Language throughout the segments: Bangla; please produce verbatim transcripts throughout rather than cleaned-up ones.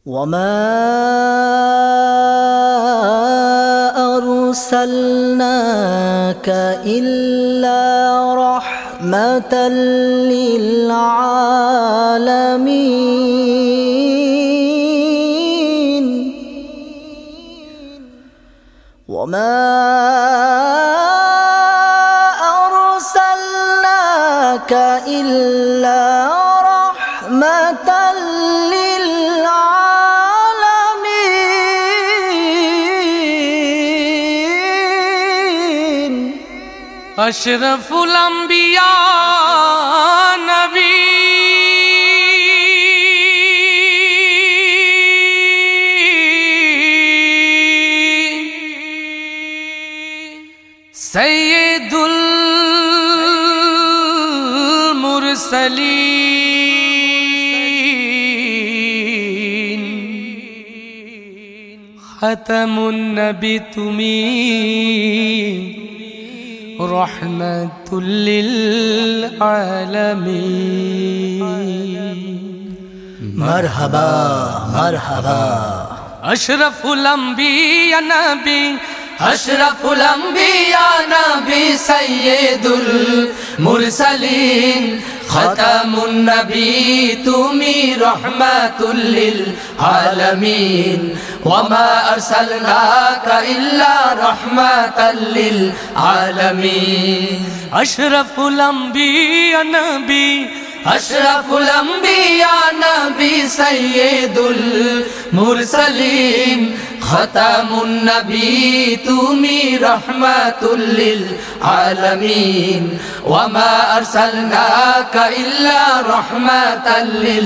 وما أرسلناك إلا رحمة للعالمين وما أرسلناك إلا رحمة للعالمين أشرف الأنبياء نبي سيد المرسلين ختم النبي تمي رحمة للعالمين مرحبا مرحبا أشرف الأنبياء نبي أشرف الأنبياء نبي سيد المرسلين ختم النبي تمي رحمة للعالمين وما أرسلناك إلا رحمة للعالمين أشرف الأنبياء نبي أشرف الأنبياء نبي سيد المرسلين ختم النبي تمي رحمة للعالمين وما أرسلناك إلا رحمة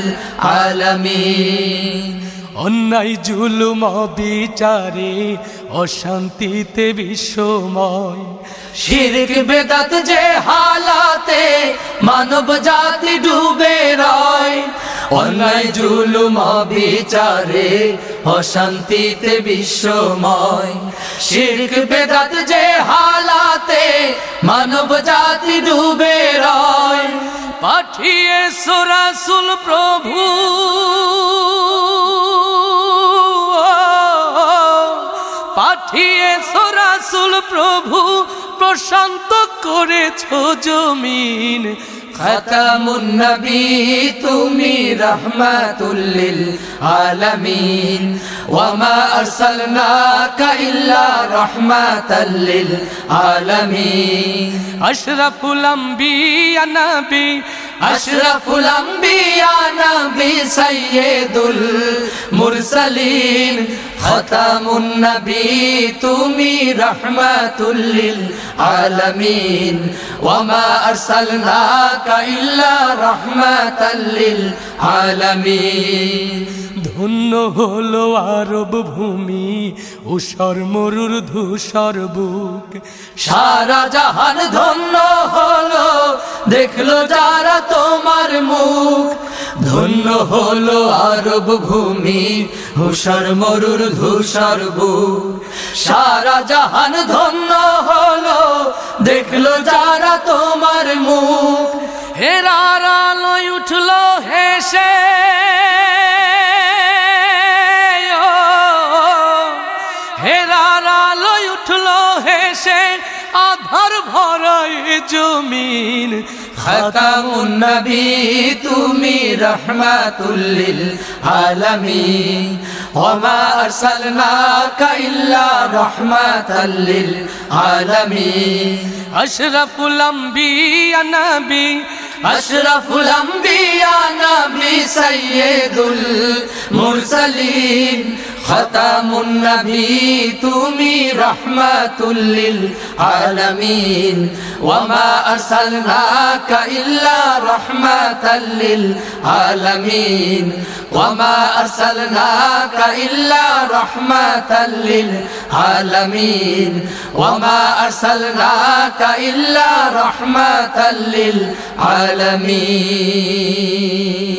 للعالمين অন্যায় জুলুম বিচারে অশান্তিতে বিশ্বময় শিরক বেদাত যে হালাতে মানব জাতি ডুবে রয় অন্যায় জুলুম বিচারে অশান্তিতে বিশ্বময় শিরক বেদাত যে হালাতে মানব জাতি ডুবে রয় পাঠিয়েছো রাসূল প্রভু পাঠিয়েছো রাসূল প্রভু প্রশান্ত করেছো জমিন খাতামুন নবী তুমি রাহমাতুল লিল আলামিন ওয়ামা আরসালনাকা ইল্লা রাহমাতাল লিল আলামিন আশরাফুল আম্বিয়া নবী আশরাফুল আম্বিয়া নবী সাইয়্যিদুল মুরসালিন খাতামুন নবী তুমি রাহমাতুল লিল আলামিন ওয়ামা আরসালনাকা ইল্লা রাহমাতাল লিল আলামিন ধন্য হলো আরব ভূমি ঊষর মরুর ধূসর বুক সারা জাহান ধন্য হলো দেখলো যারা তোমার মুখ ধন্য হলো আরব ভূমি ঊষর মরুর ধূসর বুক সারা জাহান ধন্য হলো দেখলো যারা তোমার মুখ হেরার আলোয় উঠলো হেসে হেরার আলোয় উঠলো হেসে আধার ভরায় জমিন খাতামুন নবী তুমি রাহমাতুল লিল আলামিন ওয়ামা আরসালনাকা ইল্লা রাহমাতাল লিল আলামিন আশরাফুল আম্বিয়া নবী আশরাফুল আম্বিয়া নবী সাইয়্যিদুল মুরসালিন খাতামুন নবী তুমি রাহমাতুল লিল আলামিন ওয়ামা আরসালনাকা ইল্লা রাহমাতাল লিল আলামিন ওয়ামা আরসালনাকা ইল্লা রাহমাতাল লিল আলামিন ওয়ামা আরসালনাকা ইল্লা রাহমাতাল লিল আলামিন